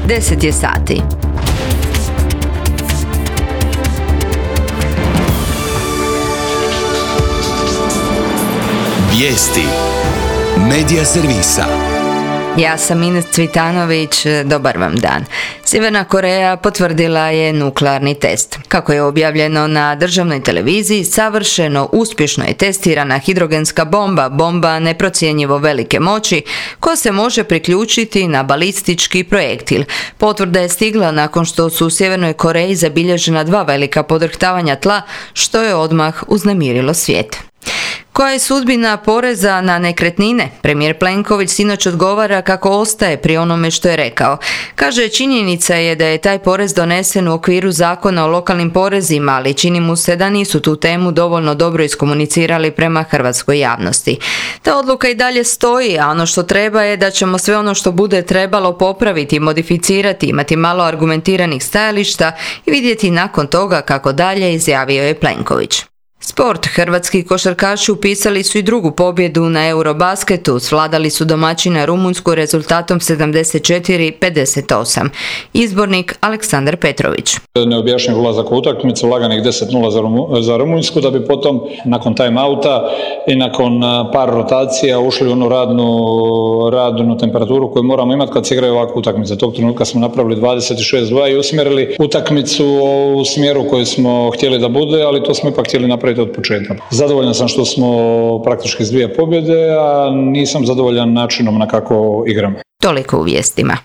10 je sati. Vijesti Medija servisa. Ja sam Ines Cvitanović, dobar vam dan. Sjeverna Koreja potvrdila je nuklearni test. Kako je objavljeno na državnoj televiziji, savršeno uspješno je testirana hidrogenska bomba neprocjenjivo velike moći, koja se može priključiti na balistički projektil. Potvrda je stigla nakon što su u Sjevernoj Koreji zabilježena 2 velika podrhtavanja tla, što je odmah uznemirilo svijet. Koja je sudbina poreza na nekretnine? Premijer Plenković sinoć odgovara kako ostaje pri onome što je rekao. Kaže, činjenica je da je taj porez donesen u okviru zakona o lokalnim porezima, ali čini mu se da nisu tu temu dovoljno dobro iskomunicirali prema hrvatskoj javnosti. Ta odluka i dalje stoji, a ono što treba je da ćemo sve ono što bude trebalo popraviti, modificirati, imati malo argumentiranih stajališta i vidjeti nakon toga kako dalje, izjavio je Plenković. Sport. Hrvatski košarkaši upisali su i drugu pobjedu na Eurobasketu, svladali su domaćina Rumunjsku rezultatom 74-58. Izbornik Aleksandar Petrović. Neobjašnjiv ulazak u utakmicu, laganih 10-0 za Rumunjsku, da bi potom nakon time-outa i nakon par rotacija ušli u onu radnu temperaturu koju moramo imati kad se igraju ovakve utakmice. Tog trenutka smo napravili 26-2 i usmjerili utakmicu u smjeru koju smo htjeli da bude, ali to smo ipak htjeli napraviti od početka. Zadovoljan sam što smo praktički s 2 pobjede, a nisam zadovoljan načinom na kako igramo. Toliko u vijestima.